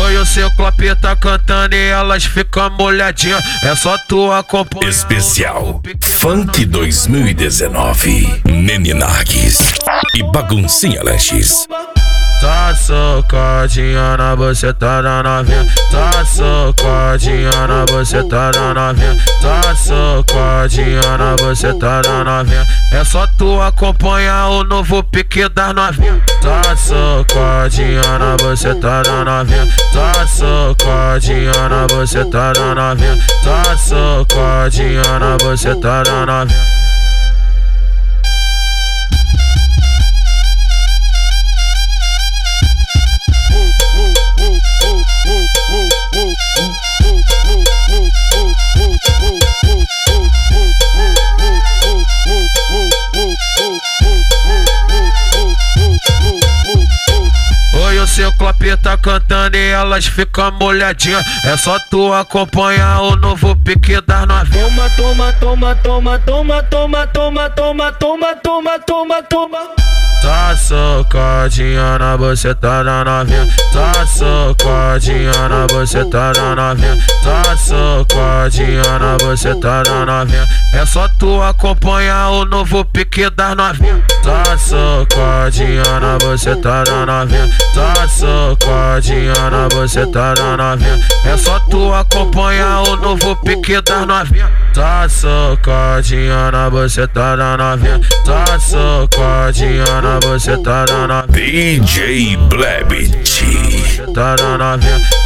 Oi, o seu Ciclope tá cantando e elas ficam molhadinhas. É só tu acompanhar. Especial Funk 2019. Nene Narguis e Baguncinha Lanches. Tá socadinha na buceta da novinha. Tá socadinha na buceta da novinha. Tá socadinha na buceta da novinha. É só tu acompanhar o novo pique das novinha. Tá socadinha na buceta da novinha. Tá socadinha na buceta da novinha. Tá socadinha na buceta da novinha. Oi, o seu Ciclope tá cantando e elas ficam molhadinhas. É só tu acompanhar o novo pique das novinhas. Toma, toma, toma, toma, toma, toma, toma, toma, toma, toma, toma. Tá socadinha na buceta da novinha. Tá socadinha na buceta da novinha. Tá socadinha na buceta da novinha. É só tu acompanhar o novo pique das novinha. Tá socadinha na buceta da novinha. Tá socadinha na buceta da novinha. É só tu acompanhar o novo pique das novinha. Tá socadinha na buceta da novinha. Tá socadinha na buceta da novinha. DJ Blebit. Tá na novinha.